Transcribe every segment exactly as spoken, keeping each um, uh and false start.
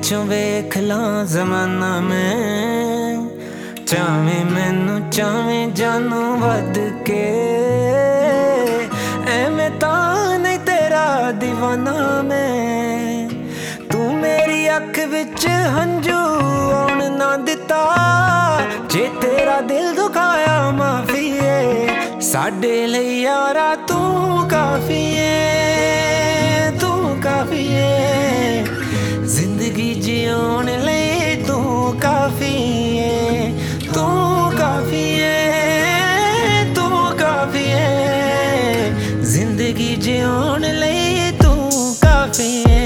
पिछों वेख ला जमाना मैं, चावें मैनू चावें जानू वध के, एवें तां नहीं तेरा दीवाना मैं। तू मेरी अख विच हंझू आउण ना दिता, जे तेरा दिल दुखाया माफी है, साडे लई यारा तू काफी है, तू काफी है। जिंदगी जिउण लई तू काफी है, तू काफी है, तू काफी है। जिंदगी जिउण लई तू काफी है।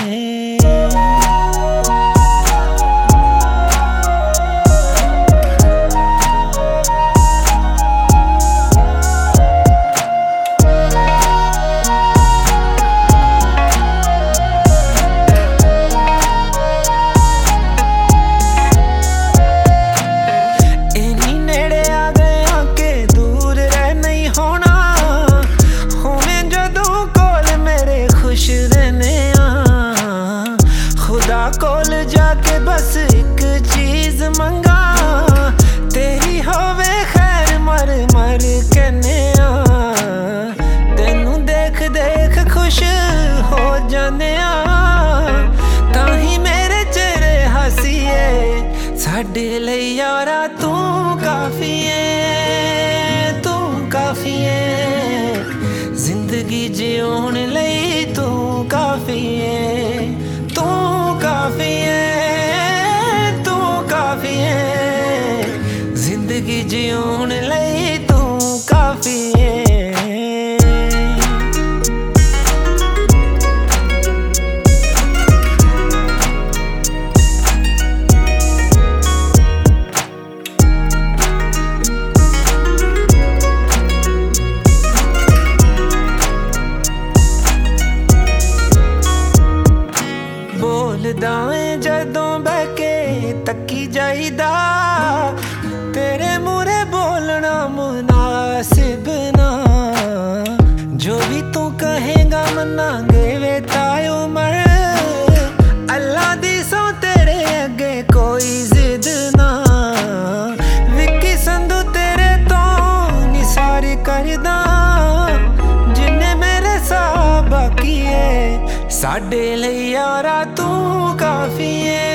कोल जाके बस एक चीज मंगा, तेरी होवे खैर मर मर कहने आ। तेनू देख देख खुश हो जाने आ, ताही मेरे चेहरे हसीए, साडे लई यारा तू काफी है, तू काफी है। जिंदगी जिउण लई तू काफी है, तू काफी है, तू काफी है। जिंदगी जिउण लई तू काफी है। बोलदा ऐ जदों बह के तक्की जाईदा, तेरे मूहरे बोलना मुनासिब ना। जो भी तू कहेगा मनांगे वे ताई उमर, अल्लाह दी सौ तेरे अगे कोई जिद ना। विक्की संधू तेरे तो निसारी करदा, जिन्ने मेरे सा बाकी है, साडे लई यारा तू काफी है।